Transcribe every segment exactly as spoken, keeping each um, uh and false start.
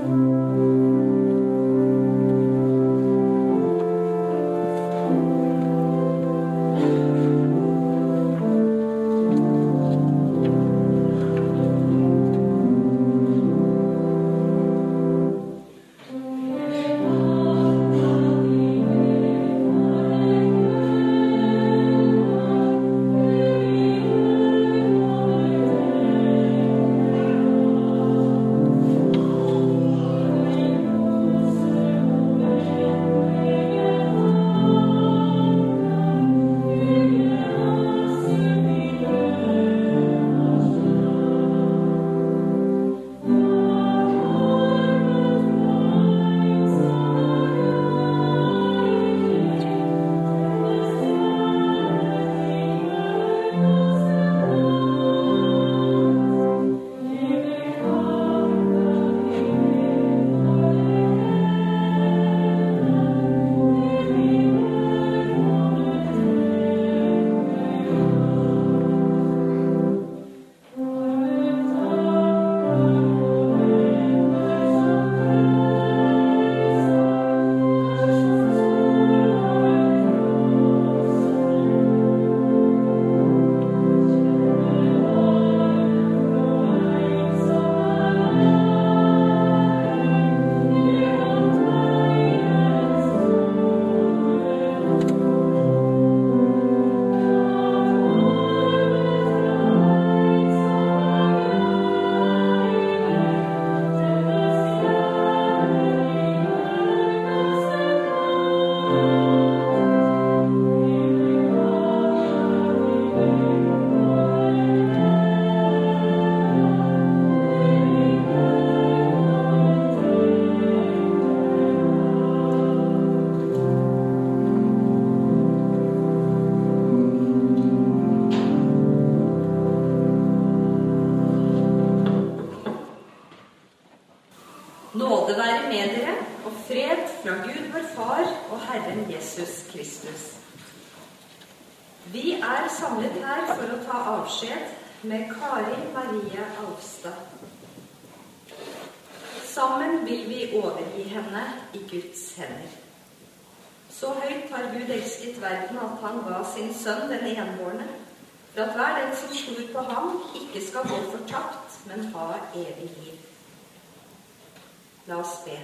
Nåde være med dere, og fred fra Gud vår Far og Herren Jesus Kristus. Vi er samlet her for å ta avskjed med Kari Marie Alfstad. Sammen vil vi overgi henne i Guds hender. Så høyt har Gud elsket verden at han ga sin sønn den enbårne, for at hver den som tror på ham ikke skal gå fortapt, men ha evig liv. La oss be.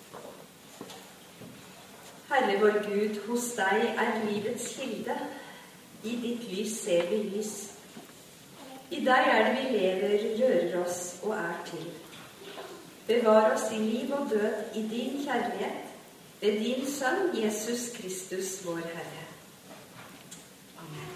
Herre vår Gud, hos deg er livets kilde. I ditt lys ser vi lys. I deg er det vi lever, rører oss og er til. Bevar oss i liv og død i din kjærlighet, ved din sønn Jesus Kristus, vår Herre. Amen.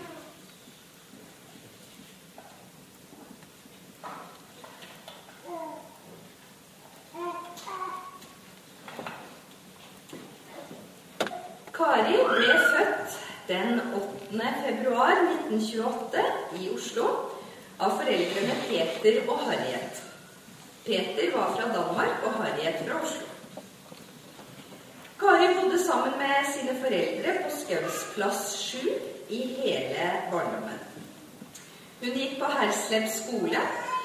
Kari ble født den åttende februar nitten tjueåtte i Oslo av foreldrene Peter og Harriet. Peter var fra Danmark og Harriet fra Oslo. Kari bodde sammen med sine foreldre på Skausplass sju i hele barndommen. Hun gikk på Hersleb skole,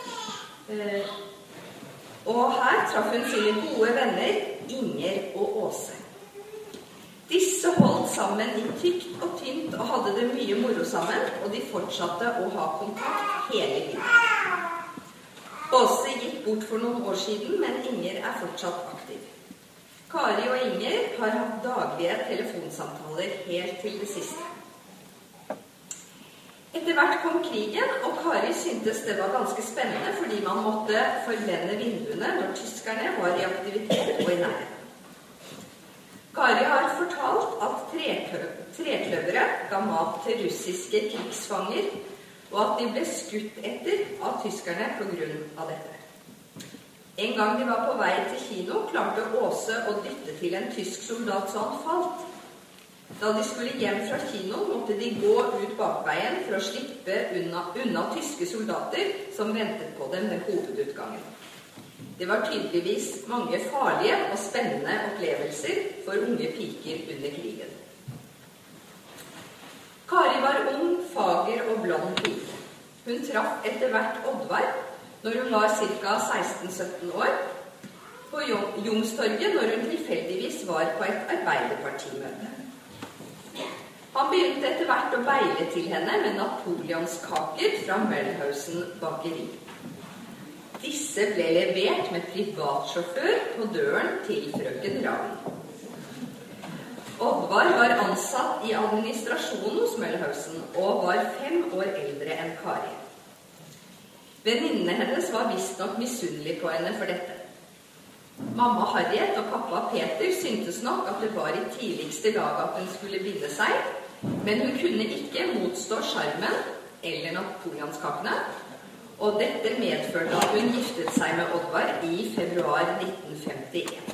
og her traff hun sine gode venner Inger og Åse. Disse holdt sammen i tykt og tynt og hadde det mye moro sammen, og de fortsatte å ha kontakt hele livet. Åse gikk bort for noen år siden, men Inger er fortsatt aktiv. Kari og Inger har hatt daglige telefonsamtaler helt til det siste. Etter hvert kom krigen, og Kari syntes det var ganske spennende fordi man måtte forblende vinduene når tyskerne var i aktivitet og i nærhet. Kari har fortalt at trekløvere ga mat til russiske krigsfanger, og at de ble skutt etter av tyskerne på grunn av dette. En gang de var på vei til kino, klarte Åse å dytte til en tysk soldat så han falt. Da de skulle hjem fra kino, måtte de gå ut bakveien for å slippe unna, unna tyske soldater som ventet på dem ved hovedutgangen. Det var tydeligvis mange farlige og spennende opplevelser for unge piker under krigen. Kari var ung, fager og blond pike. Hun traff etter hvert Oddvar når hun var ca. seksten sytten år. på Youngstorget når hun tilfeldigvis var på et arbeiderpartimøte. Han begynte etter hvert å beile til henne med napoleonskaker fra Møllhausen bakeri. Disse ble levert med privatsjåfør på døren til frøken Ravn. Oddvar var ansatt i administrasjonen hos Møllhausen og var fem år eldre enn Kari. Venninnene hennes var visst nok misunnelige på henne for dette. Mamma Harriet og pappa Peter syntes nok at det var i tidligste lag at hun skulle binde seg, men hun kunne ikke motstå sjarmen eller napoleonskakene, og dette medførte at hun giftet seg med Oddvar i februar nitten femtien.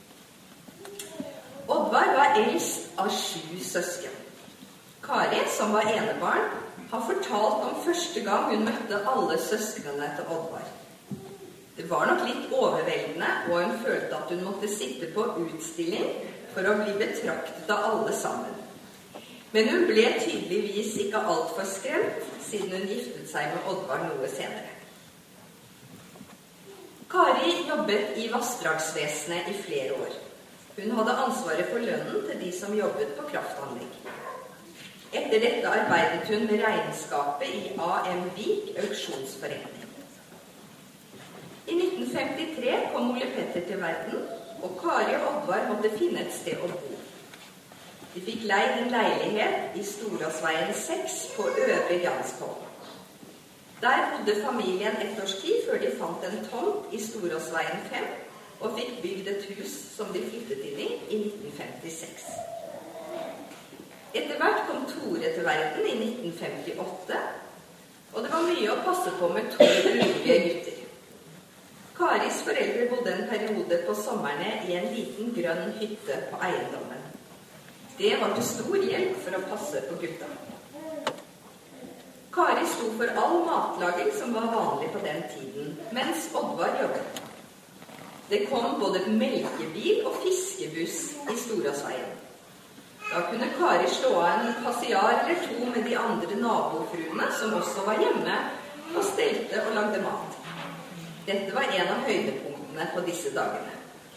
Oddvar var eldst av sju søsken. Kari, som var enebarn, har fortalt om første gang hun møtte alle søsknene til Oddvar. Det var nok litt overveldende, og hun følte at hun måtte sitte på utstilling for å bli betraktet av alle sammen. Men hun ble tydeligvis ikke alt for skremt, siden hun giftet seg med Oddvar noe senere. Kari jobbet i Vassdragsvesenet i flere år. Hun hadde ansvaret for lønnen til de som jobbet på kraftanlegg. Etter dette arbeidet hun med regnskapet i A M Vik auksjonsforretning. I nitten femtitre kom Ole Petter til verden, og Kari og Oddvar måtte finne et sted å bo. De fikk leid en leilighet i Storasveien seks på Øvre Jansholm. Der bodde familien ett års tid før de fant en tomt i Storasveien fem, og fikk bygd et hus som de flyttet inn i i nitten femtiseks. Etter hvert kom Tore til verden i nitten femtiåtte, og det var mye å passe på med to ulige gutter. Karis foreldre bodde en periode på sommerne i en liten grønn hytte på eiendommen. Det var til stor hjelp for å passe på gutta. Kari sto for all matlaging som var vanlig på den tiden, mens Oddvar jobbet. Det kom både melkebil og fiskebuss i Storasveien. Da kunne Kari slå av en passiar eller to med de andre nabofruene som også var hjemme og stelte og lagde mat. Dette var en av høydepunktene på disse dagene.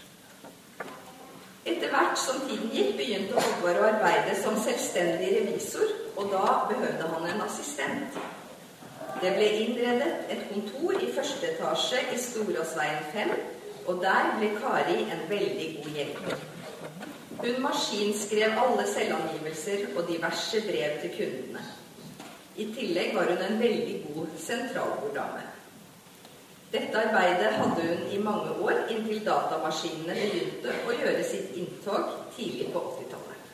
Etter hvert som tiden gikk, begynte Oddvar å arbeide som selvstendig revisor, og da behøvde han en assistent. Det ble innredet et kontor i første etasje i Storasveien fem, og der ble Kari en veldig god hjelper. Hun maskinskrev alle selvangivelser og diverse brev til kundene. I tillegg var hun en veldig god sentralborddame. Dette arbeidet hadde hun i mange år, inntil datamaskinene begynte å gjøre sitt inntog tidlig på åttitallet.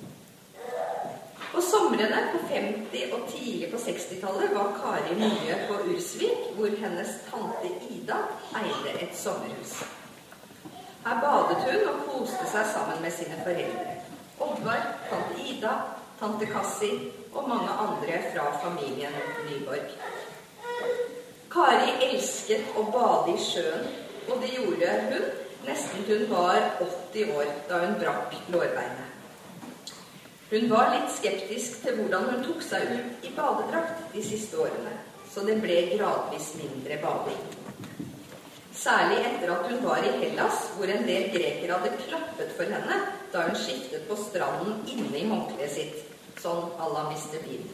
På somrene på femti- og tidlig på sekstitallet var Kari mye på Ursvik, hvor hennes tante Ida eide et sommerhus. Her badet hun og koste seg sammen med sine foreldre. Oddvar, tante Ida, tante Kassi og mange andre fra familien Nyborg. Kari elsket å bade i sjøen, og det gjorde hun nesten til hun var åtti år da hun brakk lårbeinet. Hun var litt skeptisk til hvordan hun tok seg ut i badedrakt de siste årene, så det ble gradvis mindre bading. Særlig etter at hun var i Hellas, hvor en del grekere hadde klappet for henne da hun skiftet på stranden inne i håndkleet sitt, sånn à la mister Bean.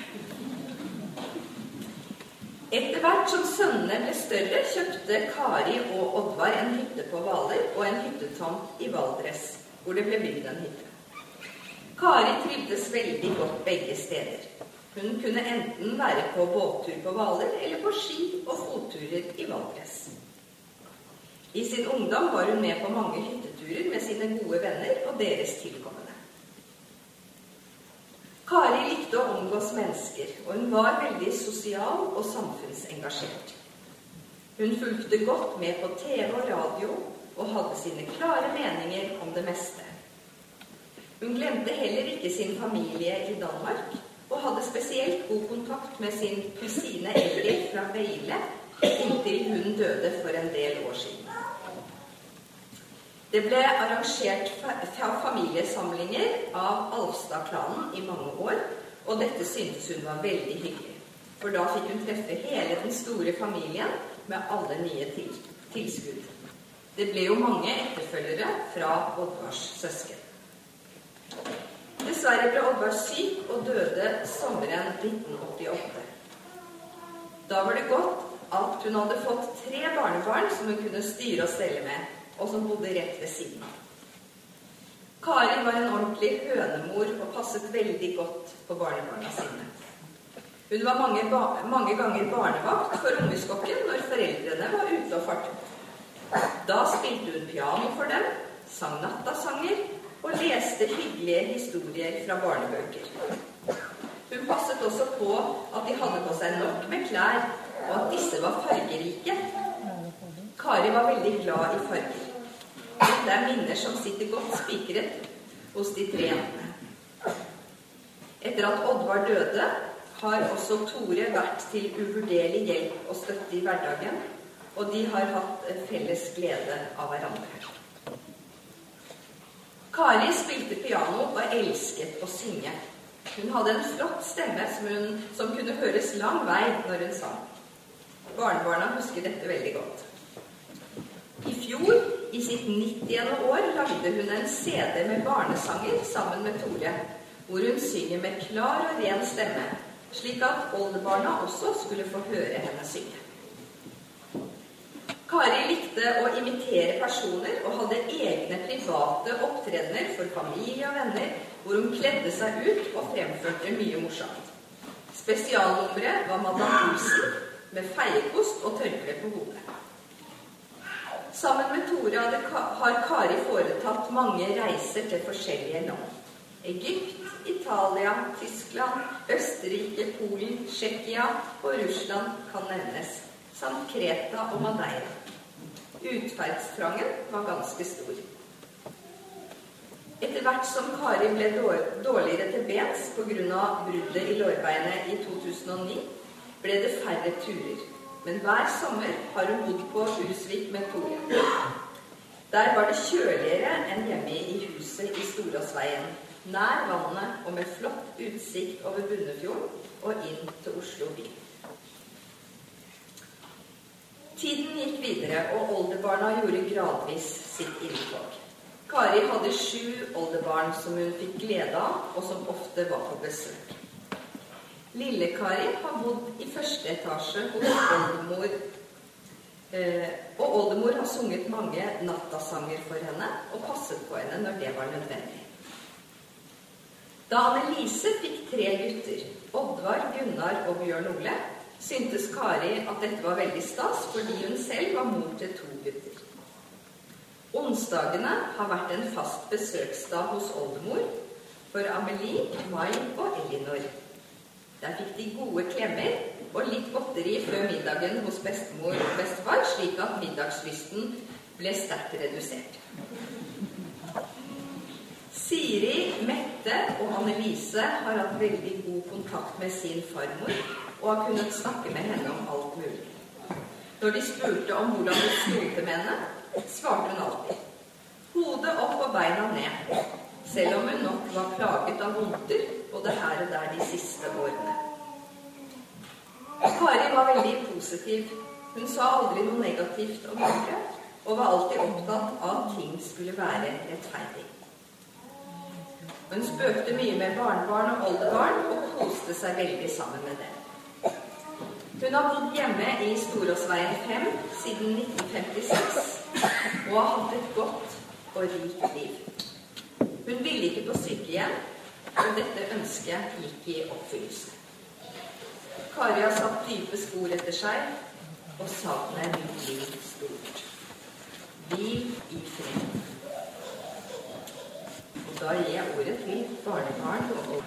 Etter hvert som sønnene ble større, kjøpte Kari og Oddvar en hytte på Hvaler og en hyttetomt i Valdres, hvor det ble bygd en hytte. Kari trivdes veldig godt begge steder. Hun kunne enten være på båttur på Hvaler eller på ski og fotturer i Valdres. I sin ungdom var hun med på mange hytteturer med sine gode venner og deres tilkommende. Kari likte å omgås mennesker, og hun var veldig sosial og samfunnsengasjert. Hun fulgte godt med på T V og radio, og hadde sine klare meninger om det meste. Hun glemte heller ikke sin familie i Danmark, og hadde spesielt god kontakt med sin kusine Elgir fra Veile, inntil hun døde for en del år siden. Det ble arrangert familiesamlinger av Alfstad-klanen i mange år, og dette syntes hun var veldig hyggelig. For da fikk hun treffe hele den store familien med alle nye tilskudd. Det ble jo mange etterfølgere fra Oddvars søsken. Dessverre ble Oddvar syk og døde sommeren nitten åttiåtte. Da var det godt at hun hadde fått tre barnebarn som hun kunne styre og stelle med, og som bodde rett ved siden av. Kari var en ordentlig hønemor og passet veldig godt på barnebarna sine. Hun var mange, ba mange ganger barnevakt for ungeskokken når foreldrene var ute og fartet. Da spilte hun piano for dem, sang nattasanger og leste hyggelige historier fra barnebøker. Hun passet også på at de hadde på seg nok med klær, og at disse var fargerike. Kari var veldig glad i farger. Dette er minner som sitter godt spikret hos de tre jentene. Etter at Oddvar døde, har også Tore vært til uvurderlig hjelp og støtte i hverdagen, og de har hatt felles glede av hverandre. Kari spilte piano og elsket å synge. Hun hadde en flott stemme som, hun, som kunne høres lang vei når hun sang. Barnebarna husker dette veldig godt. I fjor, i sitt nittiende år, lagde hun en C D med barnesanger sammen med Tore, hvor hun synger med klar og ren stemme, slik at oldebarna også skulle få høre henne synge. Kari likte å imitere personer og hadde egne private opptredener for familie og venner, hvor hun kledde seg ut og fremførte mye morsomt. Spesialnummeret var Madame Olsen med feiekost og tørkle på hodet. Sammen med Tore har Kari foretatt mange reiser til forskjellige land. Egypt, Italia, Tyskland, Østerrike, Polen, Tsjekkia og Russland kan nevnes, samt Kreta og Madeira. Utferdstrangen var ganske stor. Etter hvert som Kari ble dårligere til bens på grunn av bruddet i lårbeinet i to tusen og ni, ble det færre turer. Men hver sommer har hun bodd på Ursvik med Tore. Der var det kjøligere enn hjemme i huset i Storåsveien, nær vannet og med flott utsikt over Bunnefjorden og inn til Oslo by. Tiden gikk videre, og oldebarna gjorde gradvis sitt inntog. Kari hadde sju oldebarn som hun fikk glede av, og som ofte var på besøk. Lille-Kari har bodd i første etasje hos oldemor, eh, og oldemor har sunget mange nattasanger for henne og passet på henne når det var nødvendig. Da Annelise fikk tre gutter, Oddvar, Gunnar og Bjørn Ole, syntes Kari at dette var veldig stas, fordi hun selv var mor til to gutter. Onsdagene har vært en fast besøksdag hos oldemor for Amelie, Mai og Elinor. Der fikk de gode klemmer og litt godteri før middagen hos bestemor og bestefar, slik at middagslysten ble sterkt redusert. Siri, Mette og Annelise har hatt veldig god kontakt med sin farmor og har kunnet snakke med henne om alt mulig. Når de spurte om hvordan det sto til med henne, svarte hun alltid: hodet opp og beina ned, selv om hun nok var plaget av vondter både her og der de siste årene. Kari var veldig positiv. Hun sa aldri noe negativt om andre, og var alltid opptatt av at ting skulle være rettferdig. Hun spøkte mye med barnebarn og oldebarn og koste seg veldig sammen med dem. Hun har bodd hjemme i Storåsveien fem siden nitten femtiseks og har hatt et godt og rikt liv. Hun ville ikke på sykehjem, og dette ønsket gikk i oppfyllelse. Kari har satt dype spor etter seg, og savnet blir stort. Hvil i fred. Og da gir jeg ordet til barnebarn og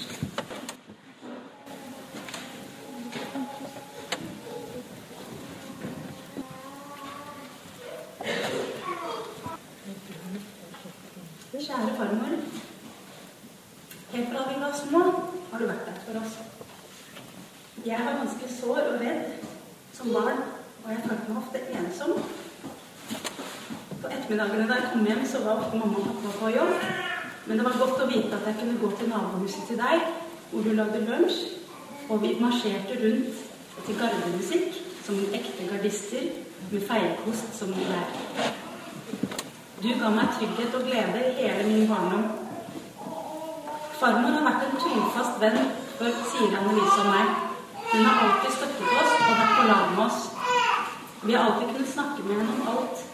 Kjære farmor, helt fra vi var små har du vært der for oss. Jeg var ganske sår og redd som barn, og jeg følte meg ofte ensom. På ettermiddagene da jeg kom hjem, så var ofte mamma og pappa på jobb, men det var godt å vite at jeg kunne gå til nabohuset til deg, hvor du lagde lunsj, og vi marsjerte rundt til gardemusikk, som ekte gardister, med feiekost som lær. Du ga meg trygghet og glede i hele min barndom. Farmor har vært en trofast venn for Siri, Annelise og meg. Hun har alltid støttet oss og vært på lag med oss. Vi har alltid kunnet snakke med henne om alt.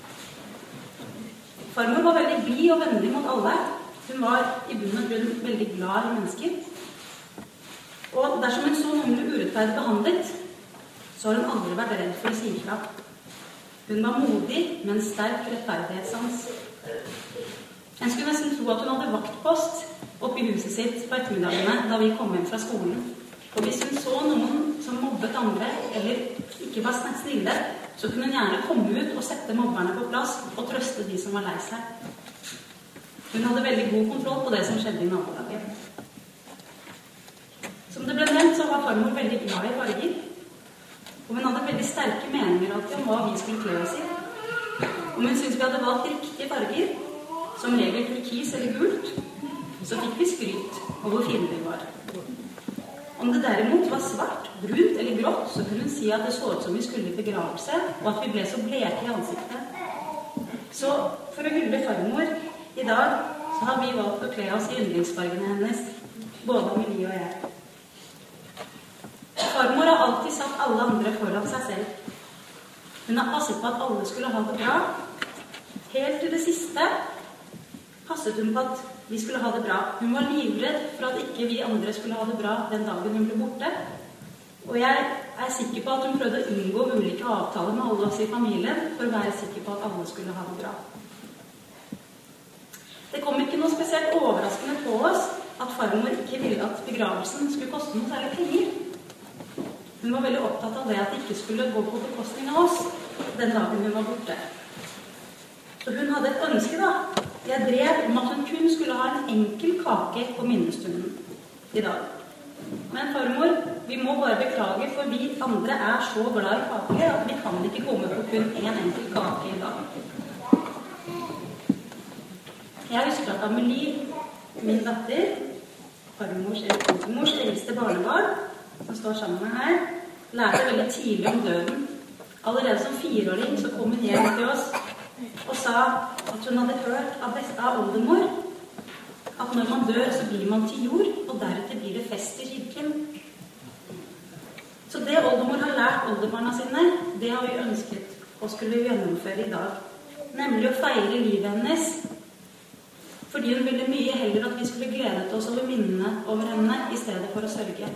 Farmor var veldig blid og vennlig mot alle. Hun var i bunn og grunn veldig glad i mennesker. Og dersom hun så noen ble urettferdig behandlet, så har hun aldri vært redd for å si ifra. Hun var modig, med en sterk rettferdighetssans. En skulle nesten tro at hun hadde vaktpost oppe i huset sitt på ettermiddagene da vi kom hjem fra skolen. Og hvis hun så noen som mobbet andre, eller ikke var snille, så kunne hun gjerne komme ut og sette mobberne på plass og trøste de som var lei seg. Hun hadde veldig god kontroll på det som skjedde i nabolaget. Som det ble nevnt, så var farmor veldig glad i farger. Og hun hadde veldig sterke meninger alltid om hva vi skulle kle oss i. Om hun syntes vi hadde valgt riktige farger, som regel turkis eller gult, så fikk vi skryt over hvor fine vi var. Om det derimot var svart, brunt eller grått, så kunne hun si at det så ut som vi skulle i begravelse, og at vi ble så bleke i ansiktet. Så for å hylle farmor i dag, så har vi valgt å kle oss i yndlingsfargene hennes, både Amelie og jeg. Farmor har alltid satt alle andre foran seg selv. Hun har passet på at alle skulle ha det bra. Helt til det siste passet hun på at vi skulle ha det bra. Hun var livredd for at ikke vi andre skulle ha det bra den dagen hun ble borte. Og jeg er sikker på at hun prøvde å unngå ulike avtaler med alle oss i familien for å være sikker på at alle skulle ha det bra. Det kom ikke noe spesielt overraskende på oss at farmor ikke ville at begravelsen skulle koste noe særlig penger. Hun var veldig opptatt av det at det ikke skulle gå på bekostning av oss den dagen hun var borte. Så hun hadde et ønske da, i et brev om at hun kun skulle ha en enkel kake på minnestunden i dag. Men farmor, vi må bare beklage, for vi andre er så glad i kaker at vi kan ikke komme på kun en enkel kake i dag. Jeg husker at Amelie, min datter, farmors eller mors eldste barnebarn, som står sammen med her, lærte veldig tidlig om døden. Allerede som fireåring så kom hun hjem til oss og sa at hun hadde hørt av beste av oldemor at når man dør så blir man til jord, og deretter blir det fest i kirken. Så det oldemor har lært oldebarna sine, det har vi ønsket og skulle gjennomføre i dag. Nemlig å feire livet hennes, fordi hun ville mye heller at vi skulle gledet oss over minnene over henne i stedet for å sørge.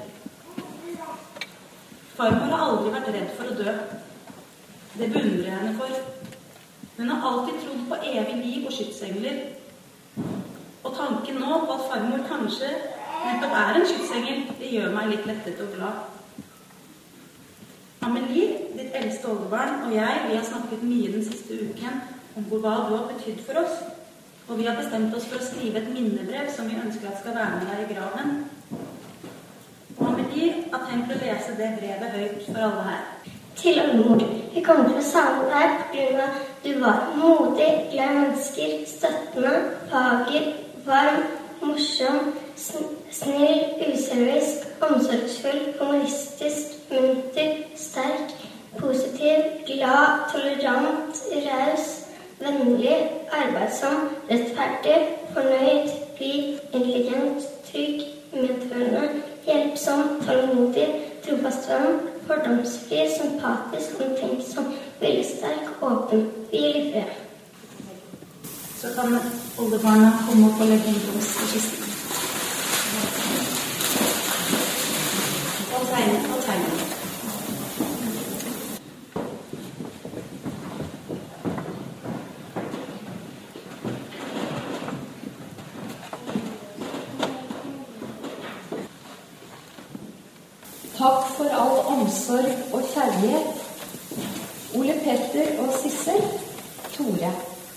Farmor har aldri vært redd for å dø. Det beundrer jeg henne for. Hun har alltid trodd på evig liv og skytsengler. Og tanken nå på at farmor kanskje nettopp er en skytsengel, det gjør meg litt lettet og glad. Amelie, ditt eldste oldebarn, og jeg, vi har snakket mye den siste uken om hva du har betydd for oss. Og vi har bestemt oss for å skrive et minnebrev som vi ønsker at skal være med deg i graven. Og Amelie har tenkt å lese det brevet høyt for alle her. Til oldemor, vi kommer til å savne deg på grunn av at du var modig, glad mennesker, støttende, fager, varm, morsom, snill, uselvisk, omsorgsfull, humoristisk, munter, sterk, positiv, glad, tolerant, raus, vennlig, arbeidsom, rettferdig, fornøyd, blid, intelligent, trygg, medfølende, hjelpsom, tålmodig, trofast venn, fordomsfri, sympatisk, omtenksom, viljesterk, åpen, hvil i fred. Så kan oldebarna komme opp og legge inn på oss i kisten. Og tegne, og tegne. Takk for all omsorg og kjærlighet. Ole Petter og Sissel, Tore.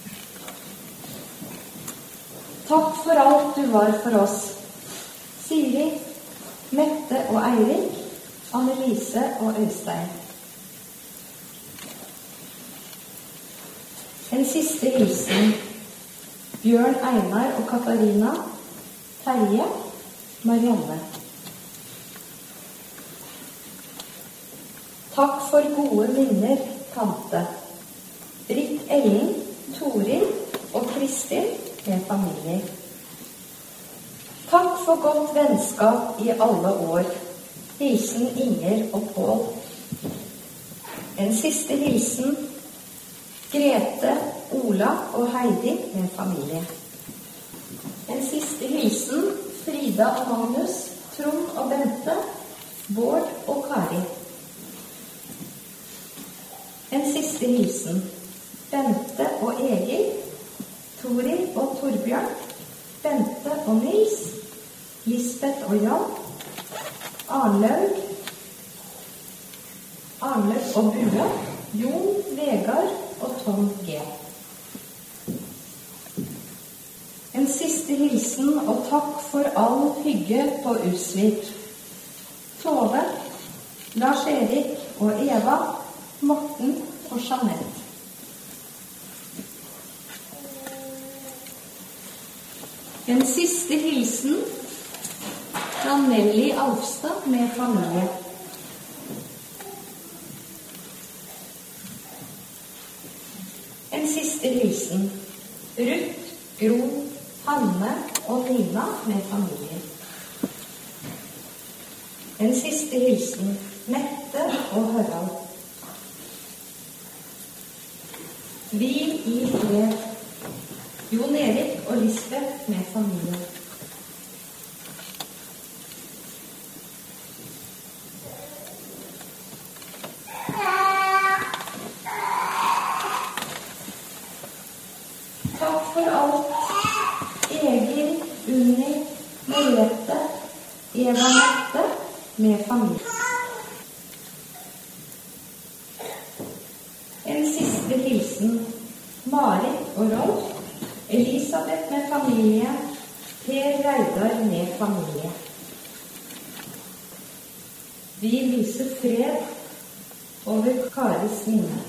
Takk for alt du var for oss. Siri, Mette og Eirik, Annelise og Øystein. En siste hilsen. Bjørn Einar og Katarina, Terje, Marianne. Takk for gode minner, tante. Britt Elling, Toril, og Kristin med familier. Takk for godt vennskap i alle år. Hilsen Inger og Pål. En siste hilsen Grete, Ola og Heidi med familie. En siste hilsen Frida og Magnus, Trond og Bente, Bård og Kari. En siste hilsen Bente og Egil, Tori og Torbjørn, Bente og Nils, Lisbeth og Jan, Arnlaug, Arnlaug og Bue, Jon, Vegard og Tom G. En siste hilsen og takk for all hygge på Utsvik. Tove, Lars-Erik og Eva, Morten og Jeanette. En siste hilsen fra Nelly Alfstad med familie. En siste hilsen Ruth, Gro, Hanne og Nina med familie. En siste hilsen Mette og Harald. Hvil i fred. Jon Erik og Lisbeth med familie. Takk for alt. Egil, Unni, Merete, Eva Mette med familie. En siste hilsen Marit og Rolf, Elisabeth med familie, Per Reidar med familie. Vi lyser fred over Karis minne.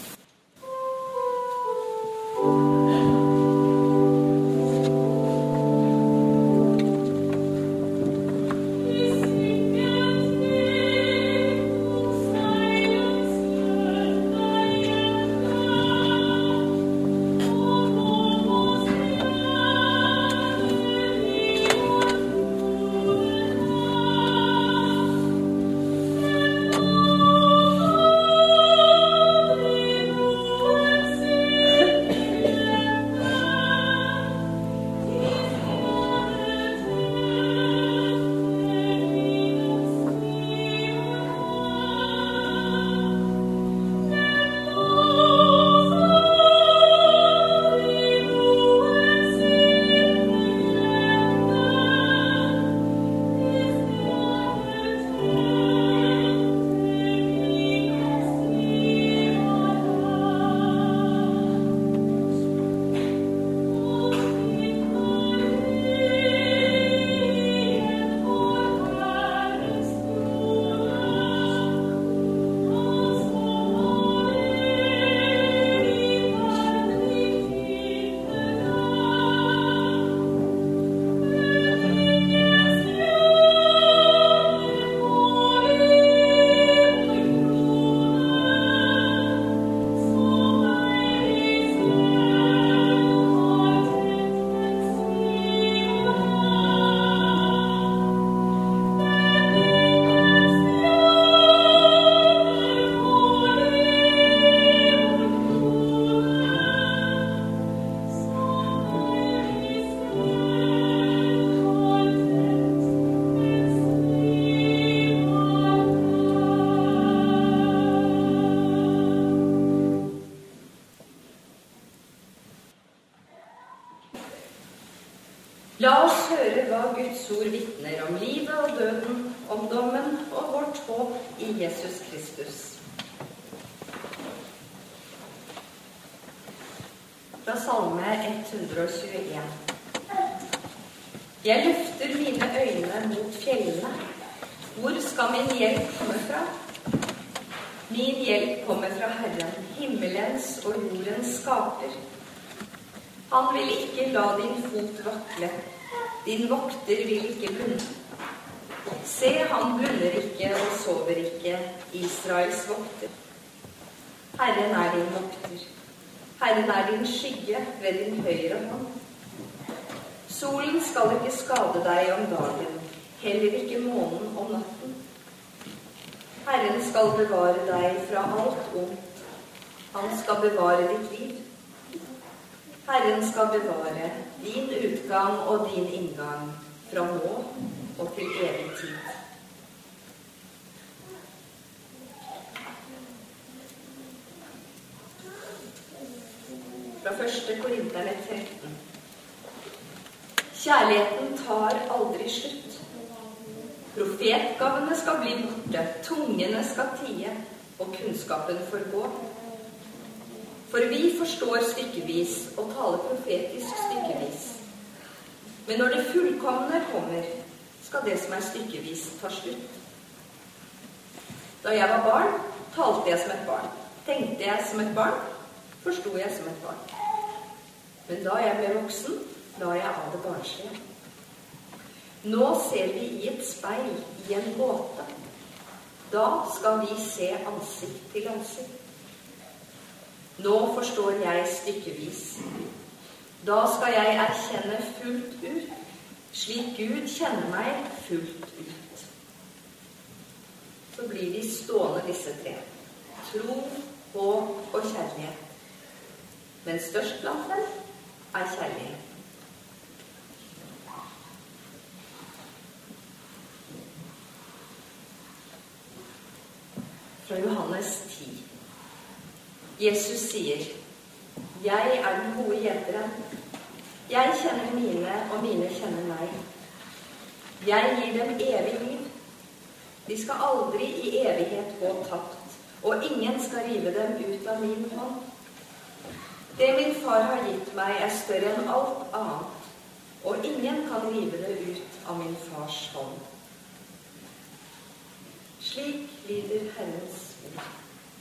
La oss høre hva Guds ord vitner om livet og døden, om dommen og vårt håp i Jesus Kristus. Fra Salme ett hundre og tjueen. Jeg løfter mine øyne mot fjellene. Hvor skal min hjelp komme fra? Min hjelp kommer fra Herren, himmelens og jordens skaper. Han vil ikke la din fot vakle. Din vokter vil ikke blunde. Se, han blunder ikke og sover ikke, Israels vokter. Herren er din vokter. Herren er din skygge ved din høyre hånd. Solen skal ikke skade deg om dagen, heller ikke månen om natten. Herren skal bevare deg fra alt ondt. Han skal bevare ditt liv. Herren skal bevare din utgang og din inngang fra nå og til evig tid. Fra første Korinterne tretten. Kjærligheten tar aldri slutt. Profetgavene skal bli borte, tungene skal tie, og kunnskapen forgå. For vi forstår stykkevis og taler profetisk stykkevis. Men når det fullkomne kommer, skal det som er stykkevis ta slutt. Da jeg var barn, talte jeg som et barn. Tenkte jeg som et barn, forstod jeg som et barn. Men da jeg ble voksen, la jeg av det barnslige. Nå ser vi i et speil, i en gåte. Da skal vi se ansikt til ansikt. Nå forstår jeg stykkevis. Da skal jeg erkjenne fullt ut, slik Gud kjenner meg fullt ut. Så blir de stående disse tre. Tro, håp og kjærlighet. Men størst blant dem er kjærlighet. Fra Johannes ti. Jesus sier, jeg er den gode gjeteren. Jeg kjenner mine, og mine kjenner meg. Jeg gir dem evig liv. De skal aldri i evighet gå tapt, og ingen skal rive dem ut av min hånd. Det min far har gitt meg, er større enn alt annet, og ingen kan rive det ut av min fars hånd. Slik lyder Herrens ord.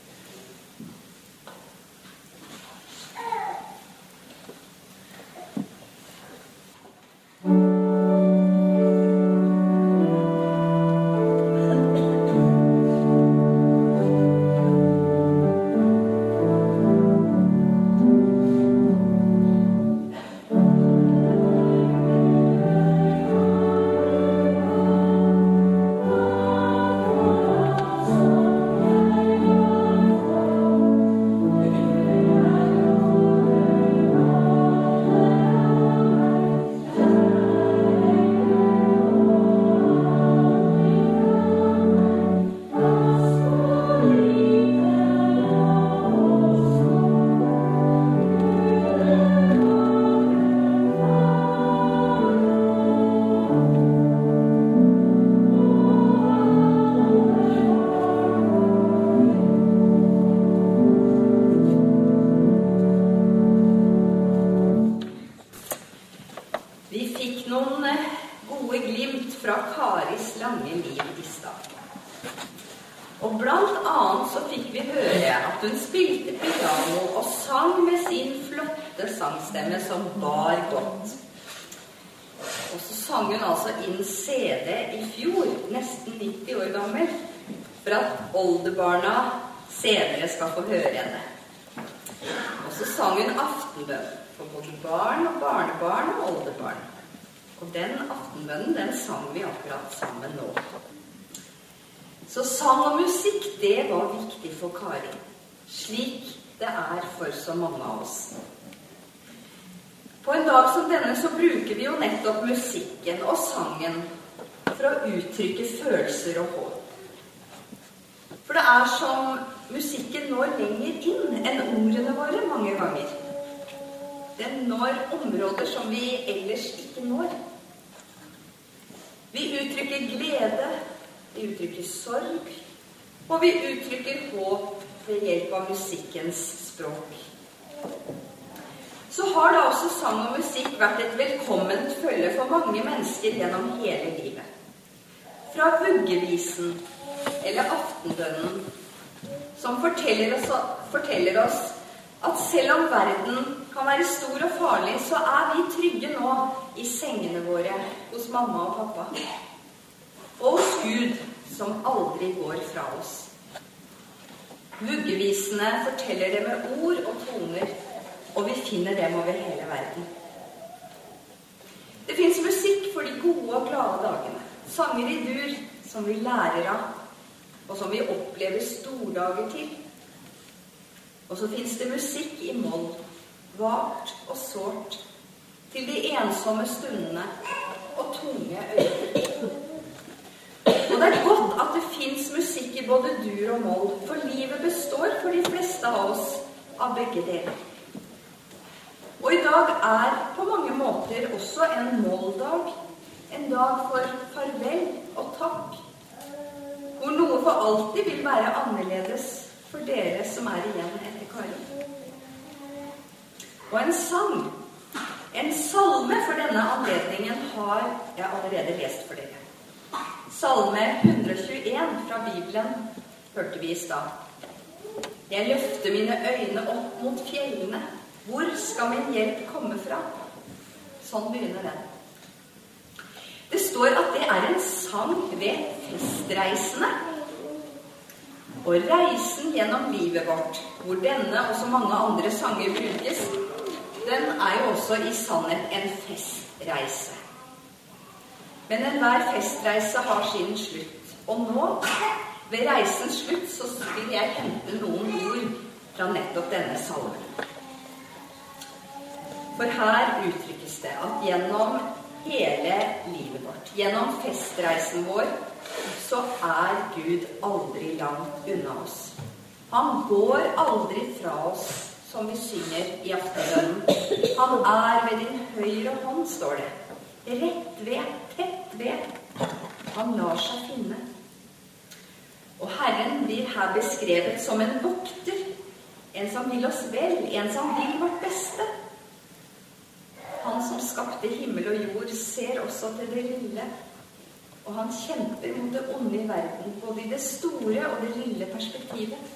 Som var godt. Og så sang hun altså inn C D i fjor, nesten nitti år gammel, for at oldebarna senere skal få høre henne. Og så sang hun aftenbønn for både barn og barnebarn og oldebarn. Og den aftenbønnen, den sang vi akkurat sammen nå. Så sang og musikk, det var viktig for Kari, slik det er for så mange av oss. På en dag som denne så bruker vi jo nettopp musikken og sangen for å uttrykke følelser og håp. For det er som musikken når lenger inn enn ordene våre mange ganger. Den når områder som vi ellers ikke når. Vi uttrykker glede, vi uttrykker sorg, og vi uttrykker håp ved hjelp av musikkens språk. Så har da også sang og musikk vært et velkomment følge for mange mennesker gjennom hele livet. Fra vuggevisen eller aftenbønnen, som forteller oss, forteller oss at selv om verden kan være stor og farlig, så er vi trygge nå i sengene våre hos mamma og pappa. Og hos Gud, som aldri går fra oss. Vuggevisene forteller det med ord og toner og vi finner dem over hele verden. Det finnes musikk for de gode og glade dagene. Sanger i dur som vi lærer av, og som vi opplever stordager til. Og så finnes det musikk i moll, vart og sårt, til de ensomme stundene og tunge øyeblikk. Og det er godt at det finnes musikk i både dur og moll, for livet består for de fleste av oss av begge deler. Og i dag er på mange måter også en molldag, en dag for farvel og takk, hvor noe for alltid vil være annerledes for dere som er igjen etter Kari. Og en sang, en salme for denne anledningen har jeg allerede lest for dere. Salme ett hundre tjueen fra Bibelen hørte vi i stad. Jeg løfter mine øyne opp mot fjellene. Hvor skal min hjelp komme fra? Sånn begynner den. Det står at det er en sang ved festreisene. Og reisen gjennom livet vårt, hvor denne og så mange andre sanger brukes, den er jo også i sannhet en festreise. Men enhver festreise har sin slutt. Og nå, ved reisens slutt, så vil jeg hente noen ord fra nettopp denne salmen. For her uttrykkes det at gjennom hele livet vårt, gjennom festreisen vår, så er Gud aldri langt unna oss. Han går aldri fra oss, som vi synger i aftenbønnen. Han er ved din høyre hånd, står det. Rett ved, tett ved. Han lar seg finne. Og Herren blir her beskrevet som en vokter, en som vil oss vel, en som vil vårt beste. Han som skapte himmel og jord ser også til det lille, og han kjemper mot det onde i verden, både i det store og det lille perspektivet.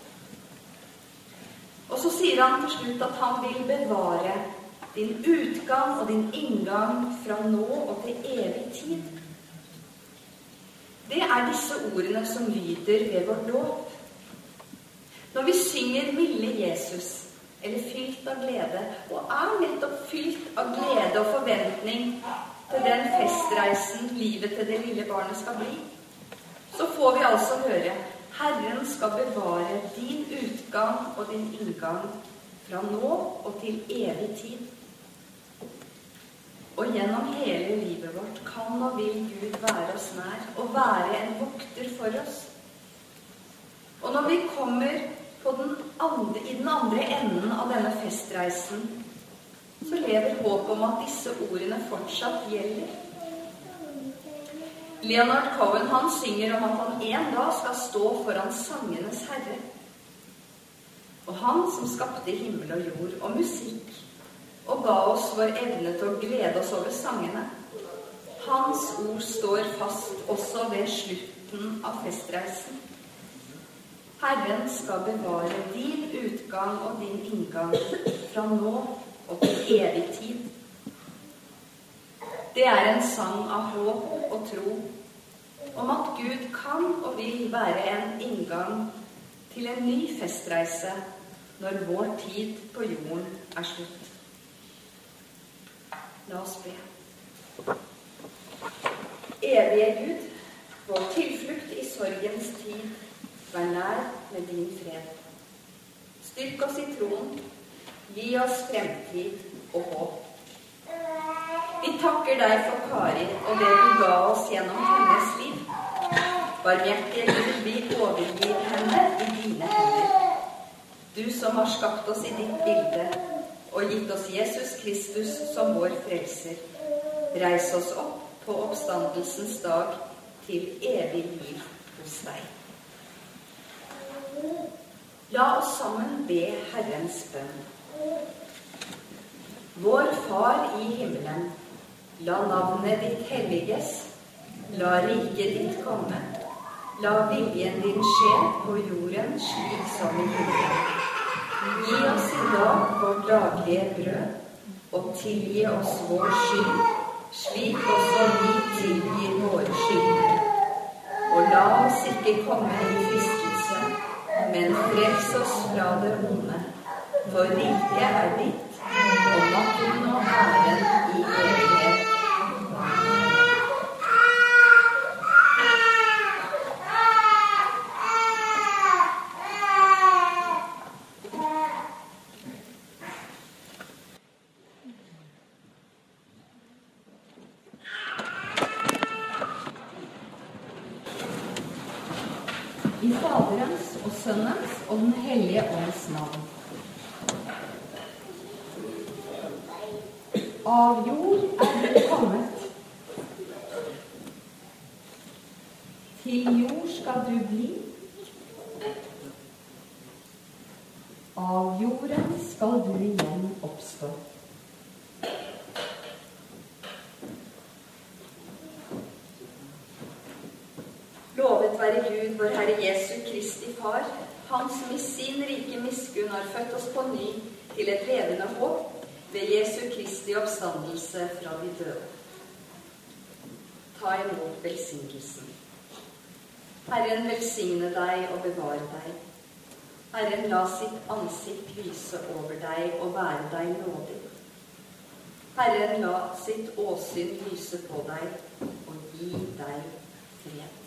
Og så sier han til slutt at han vil bevare din utgang og din inngang fra nå og til evig tid. Det er disse ordene som lyder ved vår dåp. Når vi synger milde Jesus, eller fylt av glede, og er nettopp fylt av glede og forventning til den festreisen livet til det lille barnet skal bli, så får vi altså høre Herren skal bevare din utgang og din inngang fra nå og til evig tid. Og gjennom hele livet vårt kan og vil Gud være oss nær og være en vokter for oss. Og når vi kommer på den andre, i den andre enden av denne festreisen, så lever håp om at disse ordene fortsatt gjelder. Leonard Cohen, han synger om at han en dag skal stå foran sangenes herre. Og han som skapte himmel og jord og musikk, og ga oss vår evne til å glede oss over sangene, hans ord står fast også ved slutten av festreisen. Herren skal bevare din utgang og din inngang fra nå og til evig tid. Det er en sang av håp og tro om at Gud kan og vil være en inngang til en ny festreise når vår tid på jorden er slutt. La oss be. Evige Gud, vår tilflukt i sorgens tid, vær nær med din fred. Styrk oss i troen, gi oss fremtid og håp. Vi takker deg for Kari og det du ga oss gjennom hennes liv. Barmhjertige Gud, vi overgir henne i dine hender. Du som har skapt oss i ditt bilde og gitt oss Jesus Kristus som vår frelser. Reis oss opp på oppstandelsens dag til evig liv hos deg. La oss sammen be Herrens bønn. Vår Far i himmelen, la navnet ditt helliges, la riket ditt komme, la viljen din skje på jorden slik som i himmelen. Gi oss i dag vårt daglige brød, og tilgi oss vår skyld, slik også vi tilgir våre skyldnere. Og la oss ikke komme i fristelse, men frels oss fra det onde. for riket er ditt, og makten og æren i evighet. I Faderens og Sønnens og Den hellige ånds navn. Av jord er du kommet. Til jord skal du bli. Av jorden skal du igjen oppstå. Lovet være Gud, vår Herre Jesu Kristi Far, Han som i sin rike miskunn har født oss på ny til et levende håp ved Jesu Kristi oppstandelse fra de døde. Ta imot velsignelsen. Herren velsigne deg og bevare deg. Herren la sitt ansikt lyse over deg og være deg nådig. Herren la sitt åsyn lyse på deg og gi deg fred.